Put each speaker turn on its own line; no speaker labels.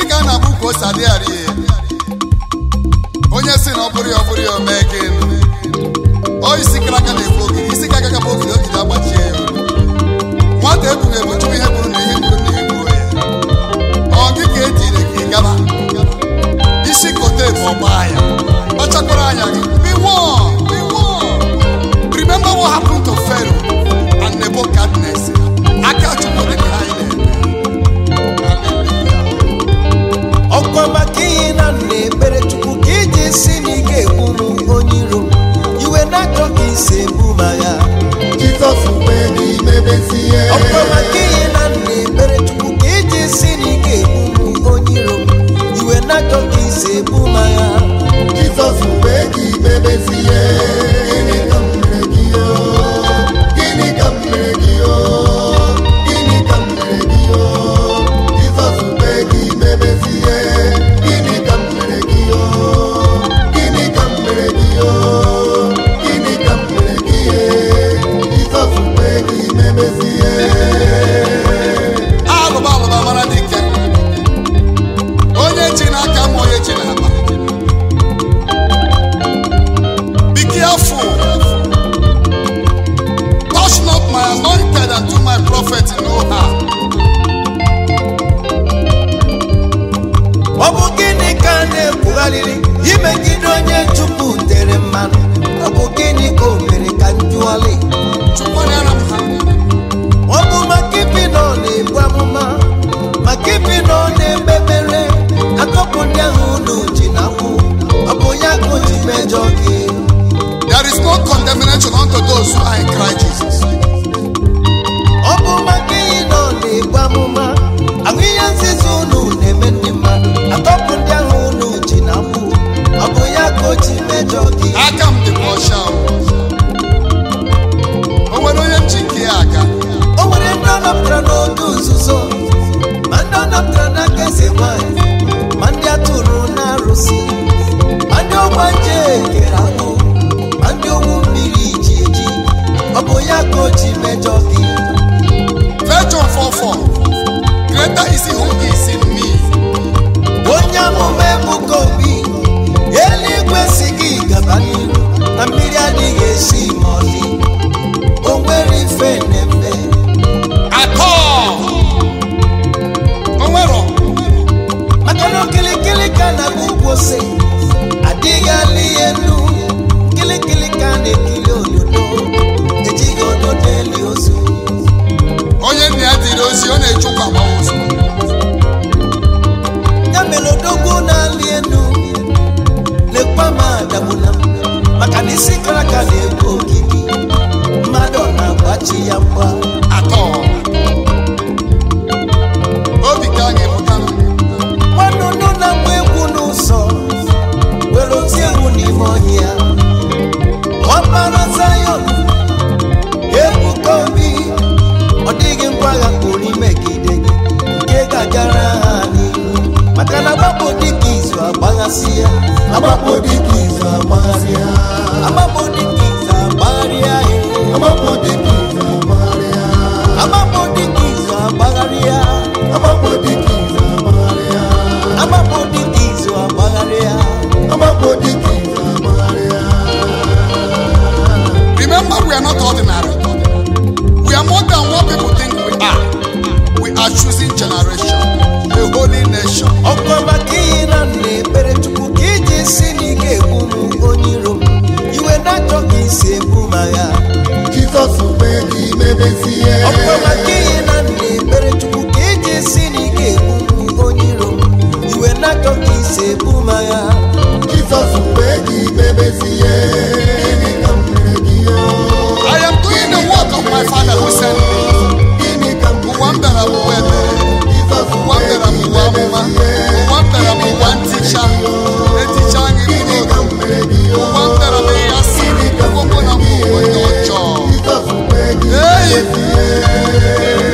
Gịnị ka na bụ ko sadiari onye si na ọbụrụ ya mee gịnị o isi kara aka na-ebu ogiri isi ka aka bụ ogiri ogiri agbachie ya nwata ebu na-ebuchu ihe bụrụ na ihe bụrụ na ebu ya ọ gị ka ejire gị gaba isi kote bụ ọgba ya kpachakwara anya gị remember what happened to Pharaoh and Nebuchadnezzar. Aka Chukwu dị ka anyị na-eme
ọkwa maka ihe na na-ekpere Chukwu ka iji si n'ike egburu onye iro iwe na-achọ ka isi ebu ma ya
Jizọs wee n'imebezie
ọkwa maka ihe na na-ekpere Chukwu ka iji si n'ike egburu onye iro iwe na-achọ ka isi ebu ma ya
Jizọs wee n'imebezie gịnị ka m mere gị o gịnị ka m mere gị o gịnị ka m mere gị o Jizọs wee n'imebezie gịnị ka m mere gị o gịnị ka m mere gị o gịnị ka m mere gị Jizọs wee n'imebezie
alụba mara dị ike onye ji n'aka ma onye ji n'akpa be careful touch not my anointed and do my prophet no harm.
ọ bụ gịnị ka a na-ekwugharịrị imegide onye Chukwu tere mmanụ ọ bụ gịnị ka o mere ka njụọlị
Chụkwanyere m ha
ọ bụ maka ibi nọ na-ebu amụma maka ibi nọ na-emebere akọpụ ndị ahụ unu ji na nkwụ ọ bụ ya ka o ji mejọ gị
there is no condemnation unto those who are in Christ Jesus.
ọ bụ maka ihe nọ na-ebu amụma ahụ ihe nzizi unu na-eme ndị mmadụ akọpụ ndị ahụ unu ji na nkwụ ọ bụ ya ka o ji mejọ gị
Aka m dị ọcha o nwere onye m ji nke ya aka
o nwere ndị ọ napụtara n'oge nzuzo ma ndị ọ napụtara n'aka eze nwanyị ma ndị atụrụ na-arụsị ma ndị ọgbanje kere ahụ ma ndị ogbu mmiri ji eji ọ bụ ya ka o ji mejọ gị
John 4:4 greater is he who is in me.
onye amụma Ebuka Obi eluigwe si gị gaba n'ihu na mmiri adịghị esi ma ọlị o nwere ife na-efe
Atọ o nwere
maka na okilikili ka na-agba ugwu ose adịghị alị elu kilikili ka na-ekili onyonyo ejighị ododo eli ozu
onye nna ya dịrị ozi ọ na-echukwa agbawa ozu
ya mere odogwu na-alị elu lekwa ma adagbuna maka na isi kara aka na-egbu ogidi mmadụ ọ na-agbachi ya mgba
atọ obi ka anyị pụtara
nwanụnụ na-agba egwu n'ụzọ were oti egwu n'ime ọhịa ọkpara Zion Ebuka Obi ọ dịghị ngwa agha pụrụ imegide gị nke ga-agara ha n'ihu maka na agbapụ dịka izu agbaghasị ya
agbapụ dịka izu agbagharị ya
agbapụ dịka izu agbagharị ya
agbapụ dịka izu agbagharị ya
agbapụ dịka izu agbagharị ya
agbapụ dịka izu agbagharị ya
agbapụ dịka izu agbagharị ya
agbapụ dịka izu agbagharị ya
remember we are not ordinary we are more than what people think we are choosing generation a holy nation.
ọkwa maka ihe na na-ekpere Chukwu ka iji si n'ike egburu onye iro iwe na-achọ ka isi ebu ma ya
Jizọs wee n'imebezie
ọkwa maka ihe na na-ekpere Chukwu ka iji si n'ike egburu onye iro iwe na-achọ ka isi ebu ma ya
Jizọs wee n'imebezie gịnị ka m mere gị o
I am doing the work of my Father who sent me.
gịnị ka m
Ụwa m bịara bụ ụwa ebere.
Jizọs
Ụwa m bịara bụ ụwa amụma. Ụwa m bịara bụ ụwa nticha. Eticha anyị
gịnị ka m mere gị o
ụwa m bịara bụ ihe asị. Ụgbọ na mbụ ụwa ndị ọjọọ.
Jizọs wee n'imebezie